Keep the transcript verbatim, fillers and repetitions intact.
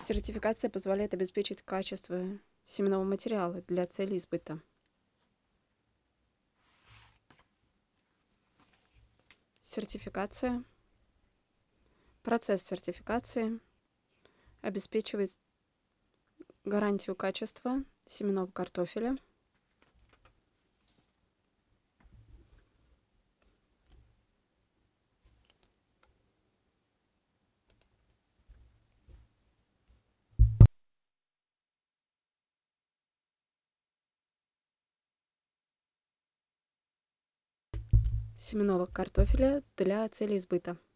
Сертификация позволяет обеспечить качество семенного материала для целей сбыта. Сертификация. Процесс сертификации обеспечивает гарантию качества семенного картофеля. Семенного картофеля для целей сбыта.